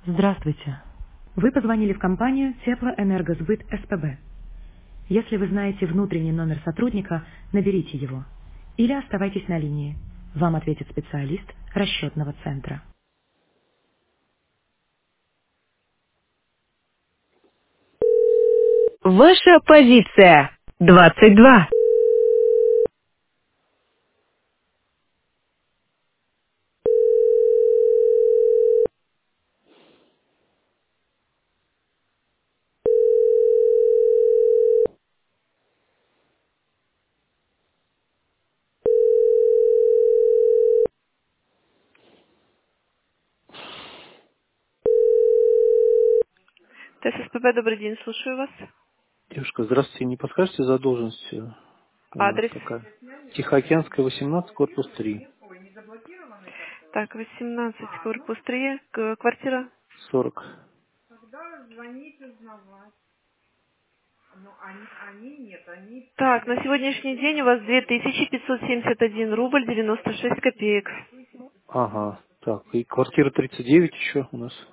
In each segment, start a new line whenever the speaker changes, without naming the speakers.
Здравствуйте. Вы позвонили в компанию Теплоэнергосбыт СПБ. Если вы знаете внутренний номер сотрудника, наберите его. Или оставайтесь на линии. Вам ответит специалист расчетного центра. Ваша позиция 22. ТССПБ, добрый день, слушаю вас.
Девушка, здравствуйте. Не подскажете задолженность у нас
Адрес.
какая? Тихоокеанская, 18, корпус 3.
Так, 18, корпус 3, квартира.
40.
Так, на сегодняшний день у вас 2571 рубль 96 копеек.
Ага. Так, и квартира 39 еще у нас.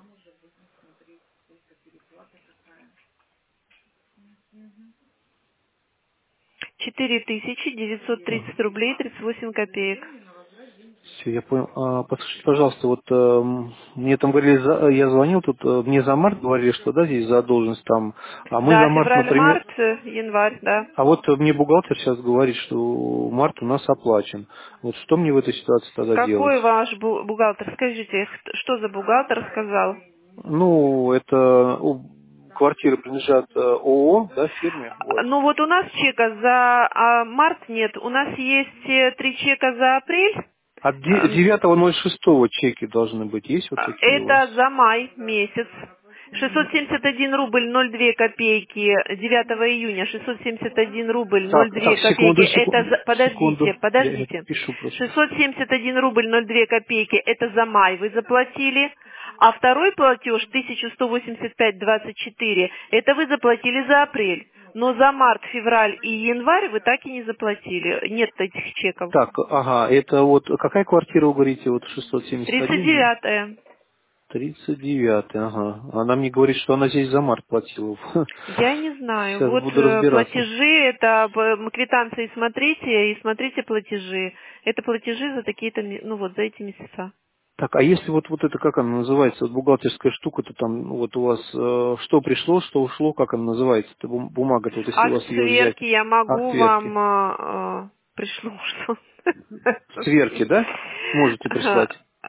4930
Ага.
рублей 38 копеек.
Все, я понял. Подскажите, пожалуйста, вот мне там говорили, я звонил тут, мне за март говорили, что да, здесь задолженность там, а мы
Да,
за март, например,
февраль-март, январь, да.
а вот мне бухгалтер сейчас говорит, что март у нас оплачен. Вот что мне в этой ситуации тогда делать?
Какой ваш бухгалтер? Скажите, что за бухгалтер сказал?
Ну, это квартиры принадлежат ООО, да, фирме, вот.
Ну вот у нас чека за март нет, у нас есть 3 чека за апрель.
От
Эм,
9.06 чеки должны быть. Есть вот такие у вас?
Это за май месяц. 671 рубль 02 копейки 9 июня, 671 рубль
Так,
02 копейки,
секунду,
это за...
секунду.
Подождите,
Я
подождите.
пишу просто.
671 рубль 02 копейки, это за май вы заплатили, а второй платеж 1185,24, это вы заплатили за апрель. Но за март, февраль и январь вы так и не заплатили. Нет этих чеков.
Так, ага, это вот какая квартира, вы говорите, вот 671, да?
39.
39, ага. Она мне говорит, что она здесь за март платила.
Я не знаю.
Сейчас
Вот
буду разбираться.
платежи, это квитанции смотрите и смотрите платежи. Это платежи за такие-то, ну вот за эти месяца.
Так, а если вот это, как она называется, вот бухгалтерская штука-то там, ну, вот у вас, что пришло, что ушло, как она называется, это бумага-то, вот если у
Акт
вас ее взять,
сверки я
акт
могу
сверки.
вам пришлю, что.
Сверки, да? Можете прислать?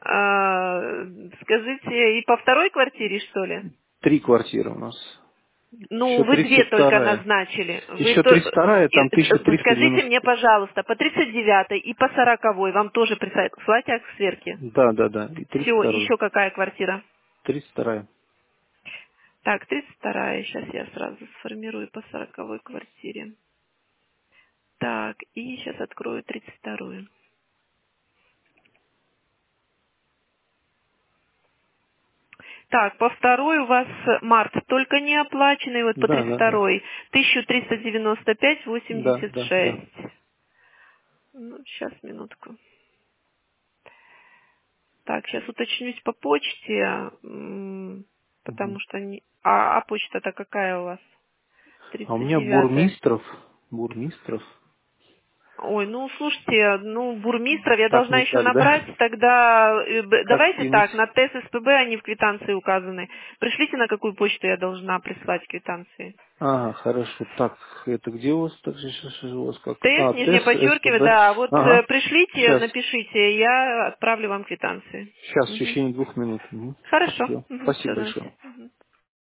Скажите, и по второй квартире, что ли?
3 квартиры у нас.
Ну,
Еще
вы две только
32-я.
назначили.
Еще 32-я, там
Скажите
1390.
мне, пожалуйста, по 39 и по 40 вам тоже прислать акт сверки?
Да, и
Все,
32-й.
еще какая квартира?
32-я.
Так, 32-я. Сейчас я сразу сформирую по 40-й квартире. Так, и сейчас открою 32-ю. Так, по второй у вас март только не оплаченный, вот по
Да.
32-й 1395,86.
Да.
Ну, сейчас, минутку. Так, сейчас уточнюсь по почте,
Мгм.
потому что... А почта-то какая у вас?
А у меня
39-я.
Бурмистров.
Ой, ну слушайте, ну бурмистров я
Так,
должна
не
еще
так,
набрать,
да?
тогда
Как
давайте
скинуть?
так, на ТССПБ они в квитанции указаны. Пришлите, на какую почту я должна прислать квитанции.
Ага, хорошо. Так, это где у вас? Так, сейчас у вас как?
ТС, нижнее
ТЭС,
подчеркивание,
СПБ.
да, вот
Ага.
пришлите,
Сейчас.
напишите, я отправлю вам квитанции.
Сейчас, в
Мгм.
течение 2 минут.
Хорошо,
Все.
все,
Спасибо большое.
давайте.